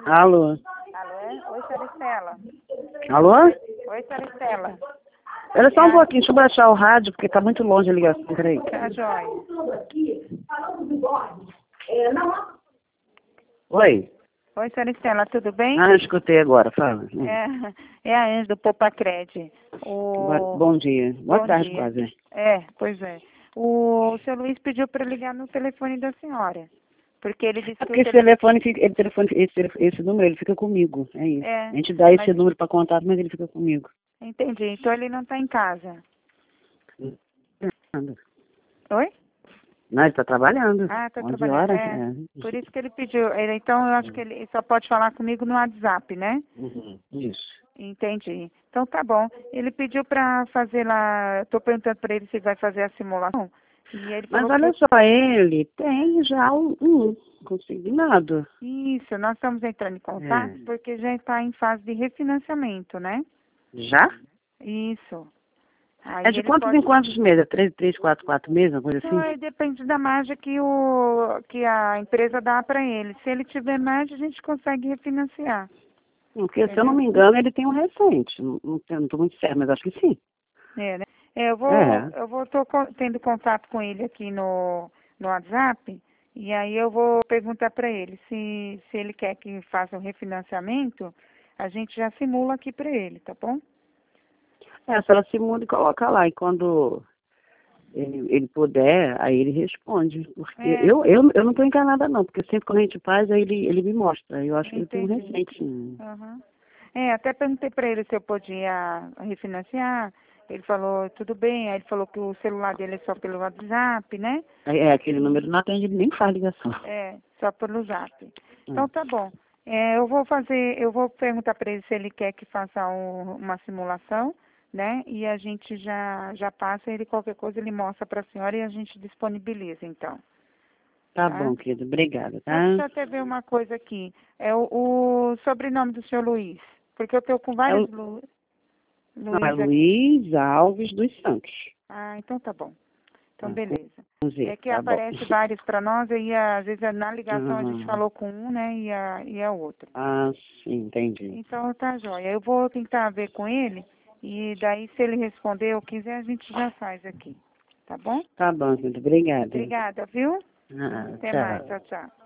Alô? Alô, é? Oi, senhora Estela. Alô? Oi, senhora Estela. Espera só um pouquinho, deixa eu baixar o rádio, porque tá muito longe a ligação, peraí. Tá joia. Oi? Oi, senhora Estela, tudo bem? Ah, eu escutei agora, fala. É a Ângela do Popacred. Bom dia. Boa Bom tarde, dia. quase. Pois é. O seu Luiz pediu para ligar no telefone da senhora. Porque ele disse É que porque esse telefone, esse número, ele fica comigo, é isso. A gente dá esse número para contato, mas ele fica comigo. Entendi. Então ele não está em casa. Oi? Não, ele tá trabalhando. Ah, está 11 trabalhando. horas. Por isso que ele pediu. Então eu acho que ele só pode falar comigo no WhatsApp, né? Isso. Entendi. Então tá bom. Ele pediu para fazer lá. Estou perguntando para ele se vai fazer a simulação. E ele Mas falou olha só, ele tem já um consignado. Isso, nós estamos entrando em contato porque já está em fase de refinanciamento, né? Já? Isso. Aí É de quantos em quantos meses? 3, 4 meses, uma coisa assim? Aí depende da margem que a empresa dá para ele. Se ele tiver margem, a gente consegue refinanciar. Porque, se eu não me engano, ele tem um recente. Não estou muito certo, mas acho que sim. Né? Tô tendo contato com ele aqui no WhatsApp, e aí eu vou perguntar para ele se ele quer que faça um refinanciamento, a gente já simula aqui para ele, tá bom? Se ela simula e coloca lá. E quando ele puder, aí ele responde. Porque eu não estou enganada, não. Porque sempre quando a gente faz, aí ele me mostra. Eu acho que ele tem um recente. Uhum. Até perguntei para ele se eu podia refinanciar. Ele falou, tudo bem. Aí ele falou que o celular dele é só pelo WhatsApp, né? Aquele número não atende, ele nem faz ligação. Só pelo Zap. Então tá bom. Eu vou perguntar para ele se ele quer que faça uma simulação, né? E a gente já passa, ele qualquer coisa ele mostra para a senhora e a gente disponibiliza, então. Tá bom, querido. Obrigada, tá? Deixa eu até ver uma coisa aqui. É o sobrenome do senhor Luiz. Porque eu estou com vários Luiz aqui. Luiz Alves dos Santos. Ah, então tá bom. Então, beleza. É que tá aparece vários para nós e às vezes na ligação a gente falou com um, né, e a outro. Ah, sim, entendi. Então tá jóia. Eu vou tentar ver com ele e daí se ele responder ou quiser a gente já faz aqui. Tá bom? Tá bom, muito obrigada. Obrigada, viu? Até tchau. mais. Tchau, tchau.